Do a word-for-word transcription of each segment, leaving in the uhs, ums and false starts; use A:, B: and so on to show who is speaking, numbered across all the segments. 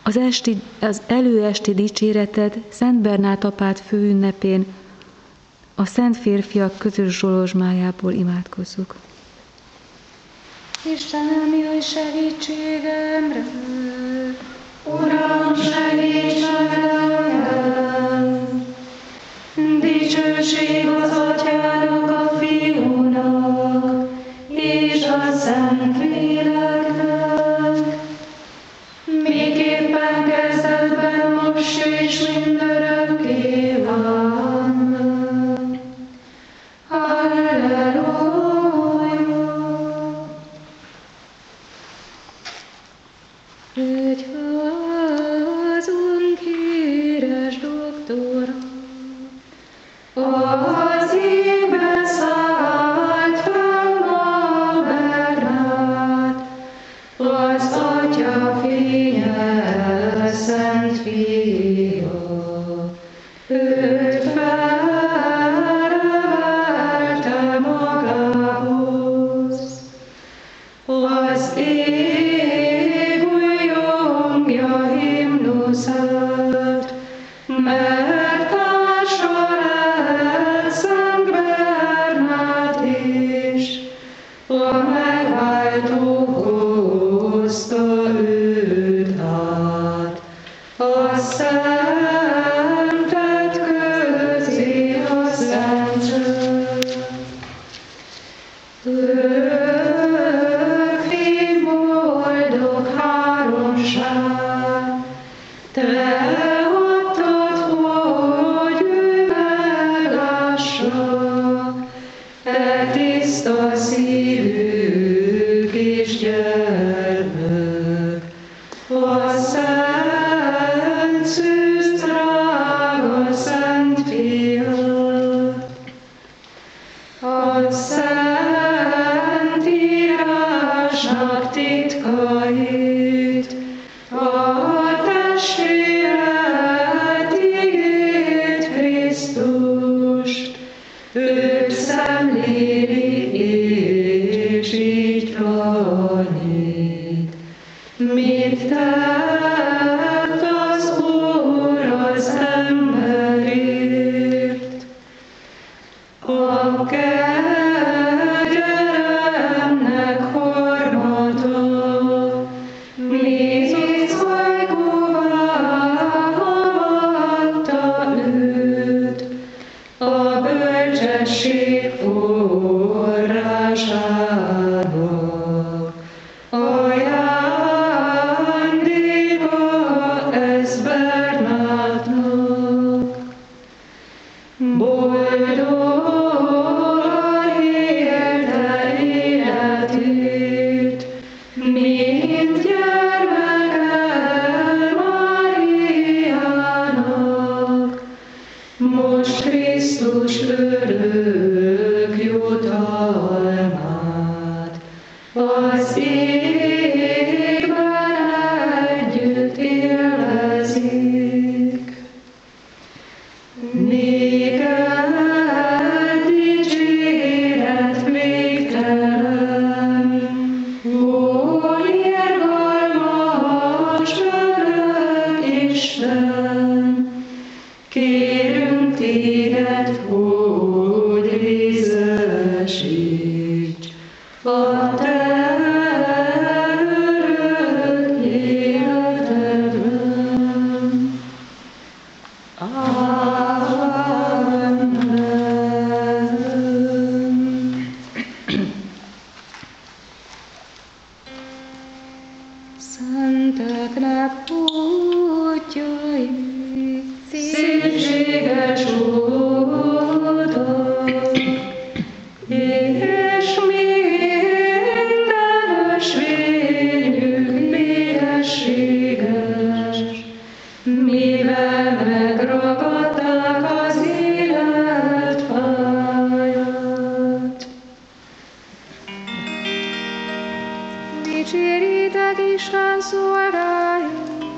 A: Az, esti, az előesti dicséreted Szent Bernát apád főünnepén a szent férfiak közös zsolozsmájából imádkozzuk.
B: Istenem, jöjj segítségemre! Uram, segíts nekem! Dicsőség az Atyának, a Fiúnak és a Szent Léleknek, miképpen kezdetben, most és mindörökké van. Halleluja! Egyházunk híres doktora, az égbe szállt fel ma Bernát, az Atya fénye, Szent Fia, őt felrevelte magához. Az ég újjongja himnuszát, mert társa lett Szent Bernát is, a megváltó hozta őt át, a szentet közé a szentre. Örökké boldog háromság, te adtad, hogy ő meglássa, e tiszta szívű kis gyermek, a szent szűz drága Szent Fiat. A Szent Írásnak titkait, a testvéret igét, Krisztust, őt szemléli és így tanít. Mit tett az Úr az emberért? A kegyelemnek hormata, mit hajkóvá avatta őt, a bölcsesség forrásának. Ajándéka ez Bernátnak. Boldogan élte életét, mint gyermeke Máriának. Most Krisztus örök jutalmát az égben együtt élvezik. Néked dicséret végtelen, ó irgalmas örök Isten, kérünk téged, hogy részesíts a te örök életedben. Amen. Szenteknek útjai, szépséges utak, és minden ösvényük mélyességes, mivel megragadták az életpályát. Dicséritek Isten szolgáját!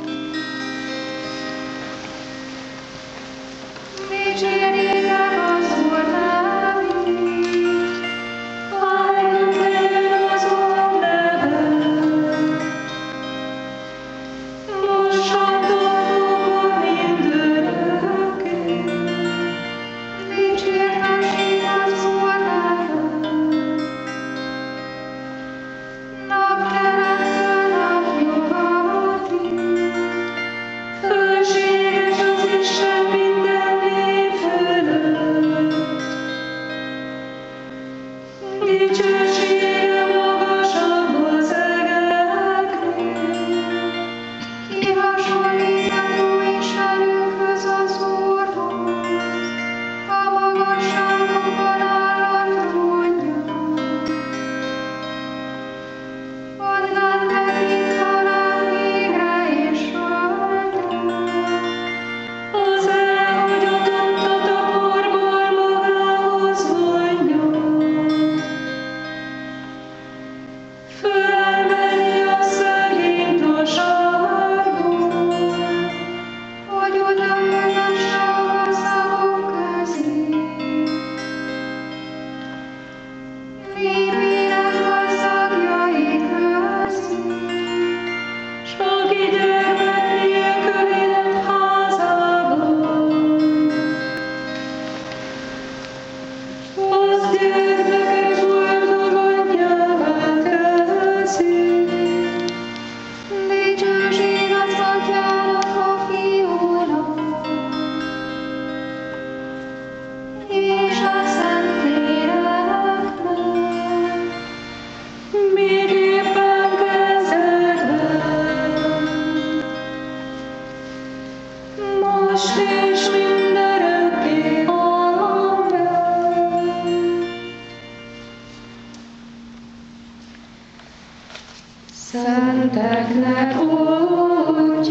B: Dicséritek az Úr nevét! Halljunk el az Úr neve! Most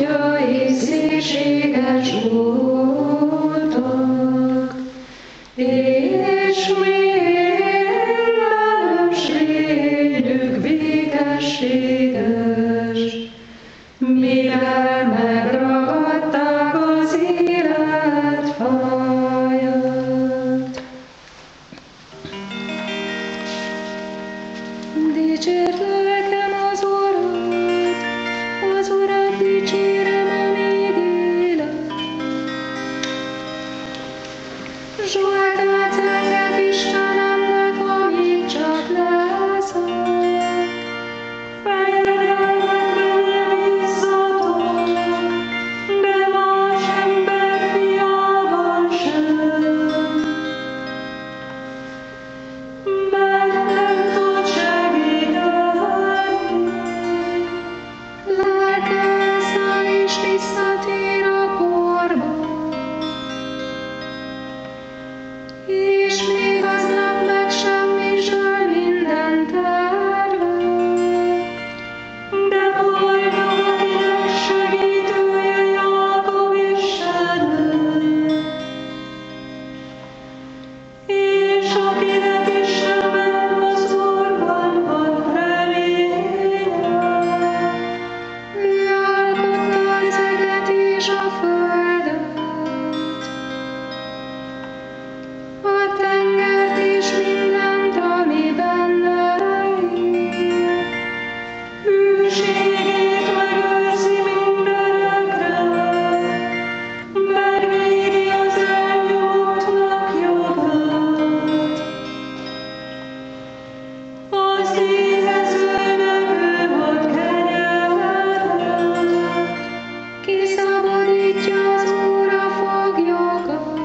B: útjai szépséges voltak, és mindenes lényük békességes, mivel megragadták az élet fáját. Dicsérd lelkem az Urat, az Urat dicsérem, amíg élek. Zsoltát enged Istenemnek, amíg csak leszek. Fejedelmet velem izzadok, de más ember fiában sem. Bennem tud segíteni, lelke elszáll és visszatér a porba. És még aznap megsemmisül minden terve, de boldog, akinek segítője Jákob Istene, és akinek Istenben az Úrban van reménye. Ő alkotta az eget és a földet, a tengert és mindent, ami benne él. Hűségét megőrzi mindörökre, megvédi az elnyomottnak jogát. Az éhezőnek ő ad kenyeret, kiszabadítja az Úr a foglyokat.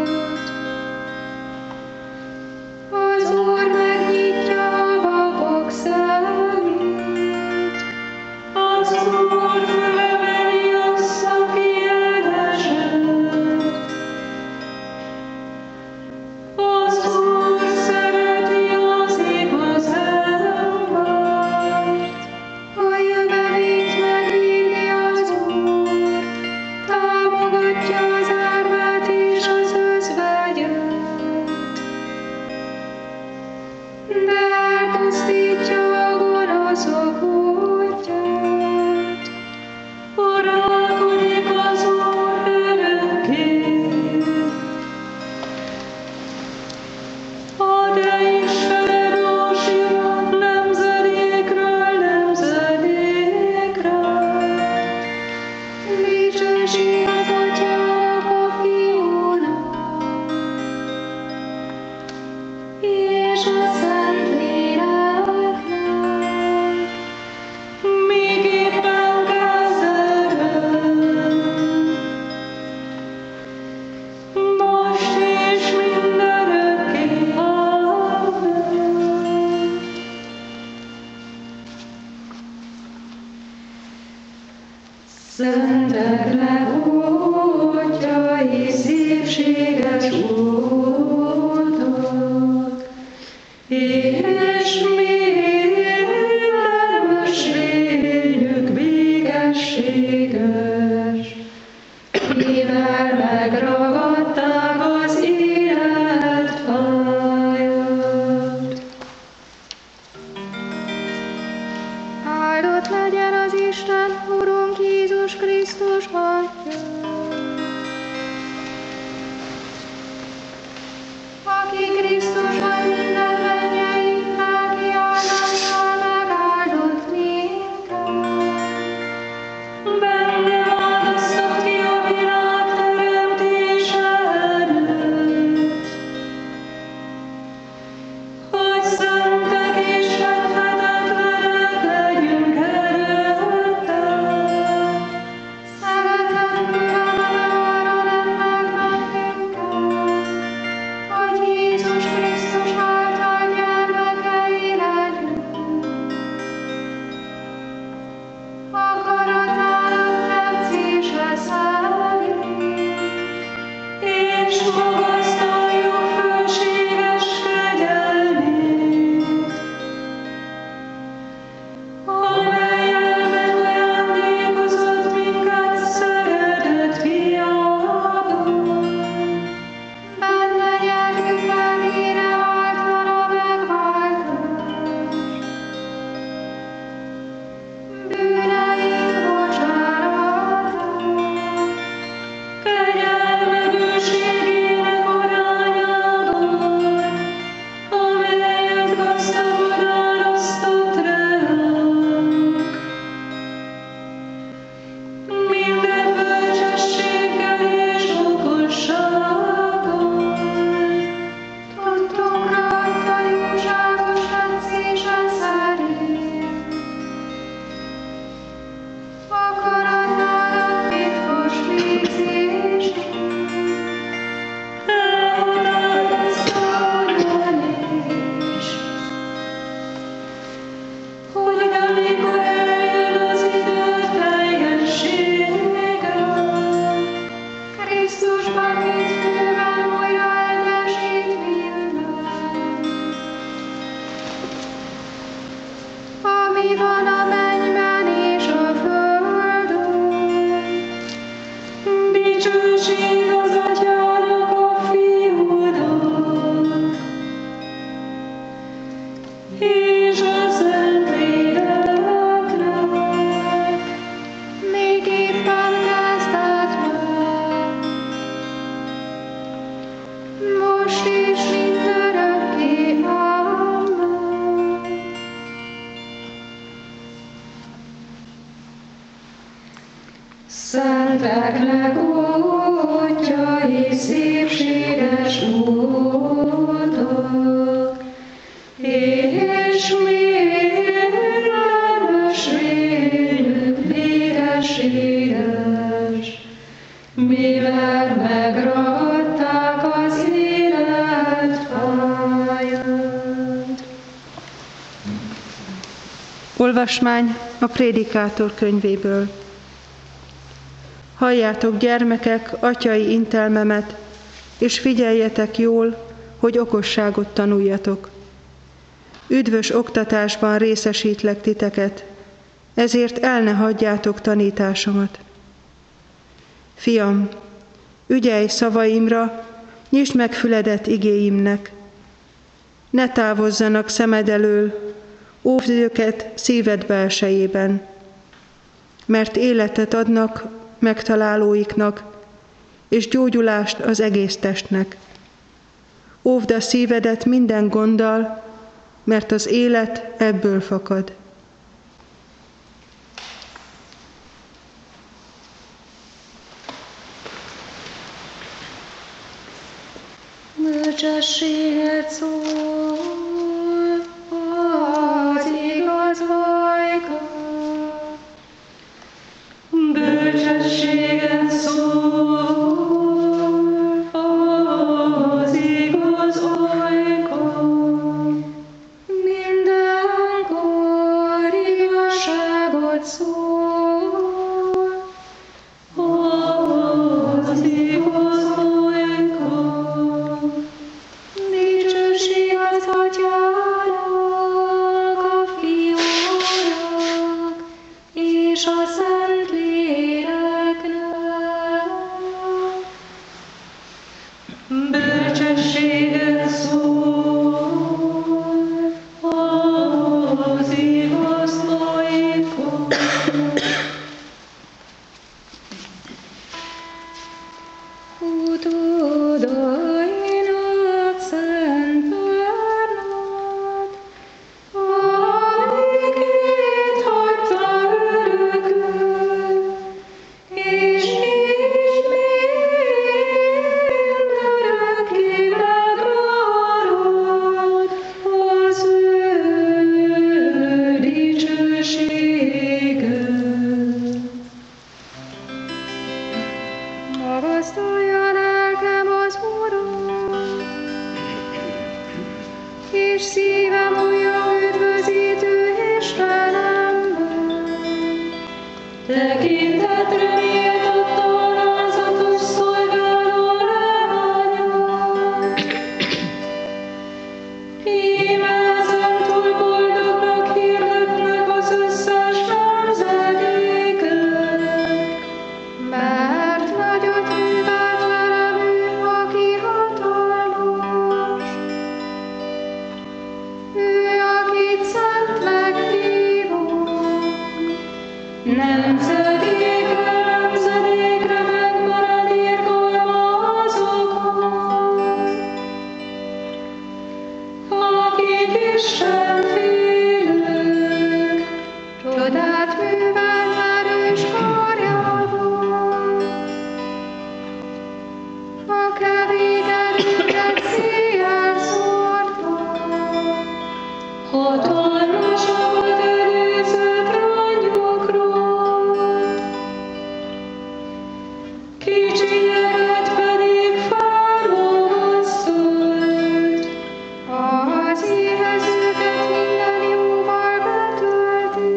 B: Az Úr megnyitja a vakok szemét, az Úr fölemeli azt, aki elesett. Az Úr szereti az igaz embert, a jövevényt megvédi az Úr, támogatja az árvát és az özvegyet. De elpusztítja a gonoszok útját, uralkodik az Úr örökké. A te Istened ósira nemzedékről nemzedékre, dicsőség az Atyának, a Fiúnak, és a Szentléleknek, míg éppen kezdetben, most és mindörökké. Amen. Szentek meg útjai szépséges voltak, és mindenes lényük békességes, mivel megragadták az élet fáját. Áldott legyen az Isten, Urunk Jézus Krisztus Atya, aki Krisztusban minden mennyei lelki áldással megáldott minket. Benne áldoztak ki a világ teremtése előtt, hogy szentek és fethetetlenek legyünk előtte. Szeretetből arra lennek bennünket, hogy Jézus Krisztus által Szenteknek útjai szépséges utak, és minden ösvényük békességes, mivel megragadták az élet fáját.
C: Olvasmány a Prédikátor könyvéből. Halljátok, gyermekek, atyai intelmemet, és figyeljetek jól, hogy okosságot tanuljatok. Üdvös oktatásban részesítlek titeket, ezért el ne hagyjátok tanításomat. Fiam, ügyelj szavaimra, nyisd meg füledet igéimnek. Ne távozzanak szemed elől, óvd őket szíved belsejében, mert életet adnak megtalálóiknak, és gyógyulást az egész testnek. Óvd a szívedet minden gonddal, mert az élet ebből fakad.
B: Bölcsességet szól az igaz ajka. Bölcsességet szól az igaz ajka. Mindenkor igazságot szól az igaz ajka. Dicsőség az Atyának, a Fiúnak és a Szentléleknek. Bölcsességet szól az igaz ajka. Utódainak Szent Bernát, amikét hagyta örökül, és így mindörökké megmarad az ő dicsősége. Magasztalja lelkem az Urat, és szívem újja üdvözítő Istenemben. Tekintetre méltatta alázatos szolgáló leányát. Íme ezentúl boldognak hirdetnek az összes nemzedékek, mert nagyot művelt velem ő, aki hatalmas. Ő, akit szentnek hívunk, nemzedékről nemzedékre megmarad irgalma azokon, akik Istenfélők, csodát művelt erős karjával. A kevék erőket széjjel szórta, hatalmasakat előzött rangyokról, kicsinyeket pedig felolvasszolt, az éhezőket minden jóval betölti.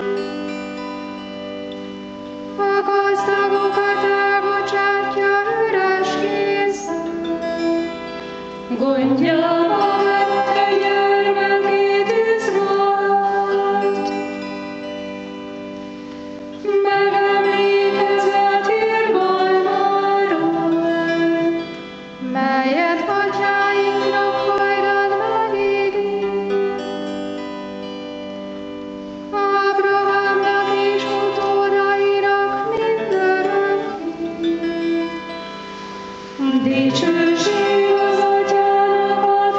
B: A gazdagokat elbocsátja üres készen, gondjába vette gyermekét Izraelt. Megemlékezett irgalmáról, melyet atyáinknak hajdan megígért. Ábrahámnak és utódainak mindörökké. Dicsőség az Atyának, a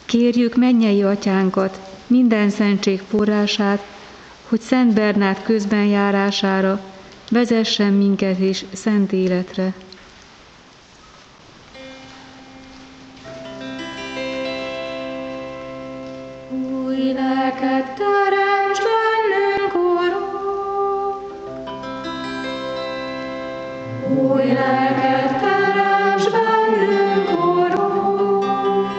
A: Kérjük mennyei atyánkat, minden szentség forrását, hogy Szent Bernát közben járására vezessen minket is szent életre.
B: Új lelket teremts bennünk, Urunk! Új lelket teremts bennünk, Urunk!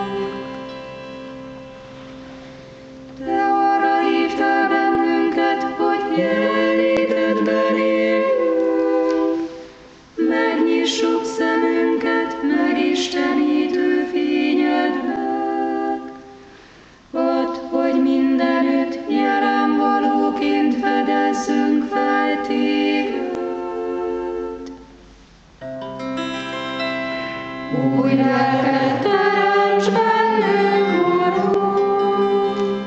B: Te arra hívtál bennünket, hogy jelenlétedben éljünk, megnyissuk szemünket megistenítő fényednek. Add, hogy mindenütt jelen valóként fedezzünk fel téged. Új lelket teremts bennünk, Urunk!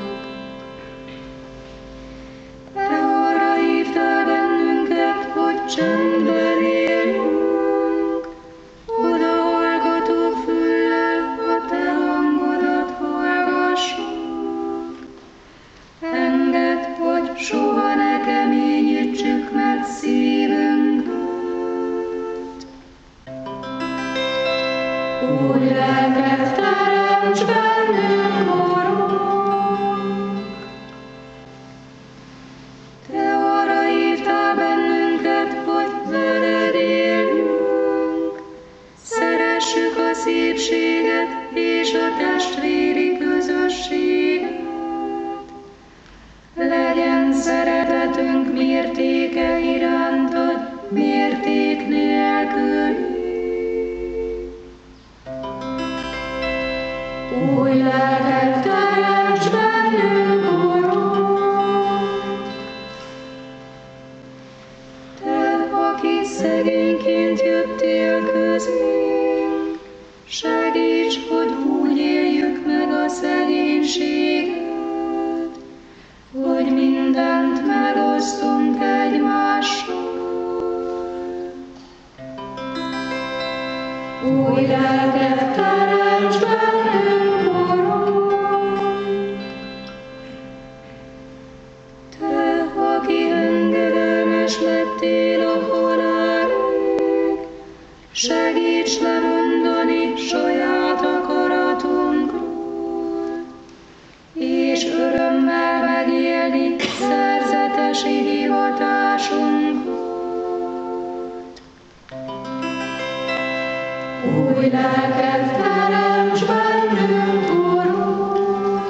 B: Te arra hívtál bennünket, hogy csendben éljünk, odahallgató füllel a te hangodat hallgassuk. Engedd, hogy soha ne keményítsük meg szívünket. Új lelket teremts bennünk, Urunk! Te arra hívtál bennünket, hogy veled éljünk, szeressük a szépséget és a testvéri közösséget. Legyen szeretetünk mértéke irántad, mérték nélkül. Új lelket teremts bennünk, Urunk! Te, aki szegényként jöttél közénk, segíts, hogy úgy éljük meg a szegénységet, hogy mindent megosztunk egymással. Új lelket teremts bennünk, Urunk! Te, aki engedelmes lettél a halálig, segíts lemondani saját akaratunkról, és örömmel megélni szerzetesi hivatásunkat. Új lelket teremts bennünk, Urunk!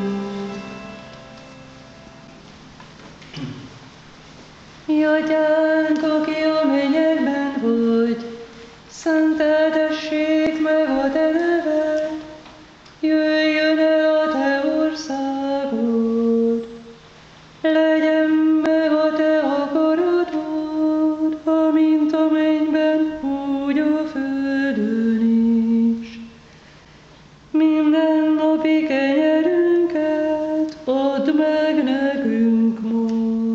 D: Mi atyánk, aki a mennyekben vagy, szenteltessék meg a te neved, jöjjön el a te országod, legyen meg a te akaratod, amint a mennyben, úgy a földön is. Minden napi kenyerünket add meg nekünk ma,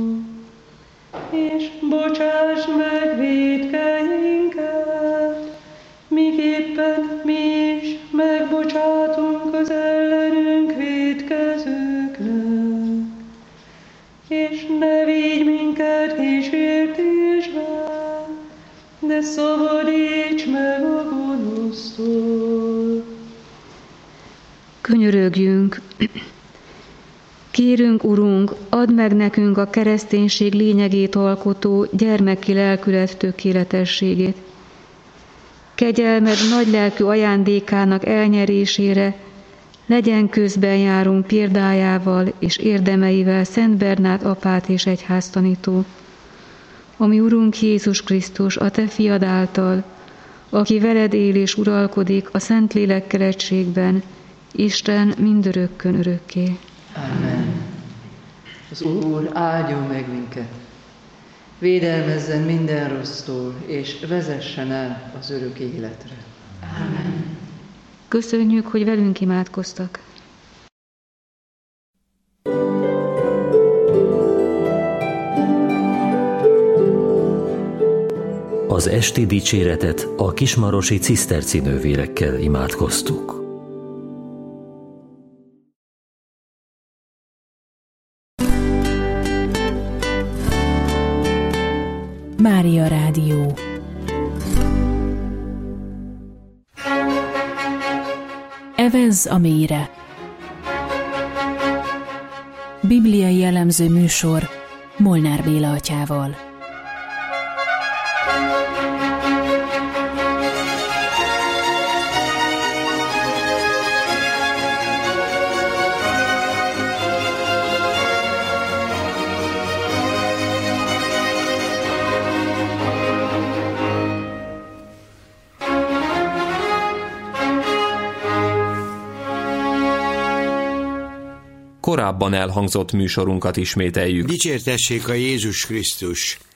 D: és bocsásd meg vétkeinket, miképpen mi is megbocsátunk az ellenünk vétkezőknek. És ne vigy minket kísértésbe, de szabadíts meg a gonosztól.
A: Könyörögjünk! Kérünk, Urunk, add meg nekünk a kereszténység lényegét alkotó gyermeki lelkület tökéletességét. Kegyelmed nagylelkű ajándékának elnyerésére legyen közben járunk példájával és érdemeivel Szent Bernát apát és egyháztanító, ami Urunk Jézus Krisztus, a te fiad által, aki veled él és uralkodik a Szentlélekkel egységben, Isten mindörökkön örökké.
E: Amen. Az Úr áldjon meg minket, védelmezzen minden rossztól, és vezessen el az örök életre.
D: Amen.
A: Köszönjük, hogy velünk imádkoztak.
F: Az esti dicséretet a kismarosi ciszterci nővérekkel imádkoztuk.
G: Mária Rádió. Evezz a mélyre. Bibliai elemző műsor Molnár Béla atyával.
H: Korábban elhangzott műsorunkat ismételjük.
I: Dicsértessék a Jézus Krisztus!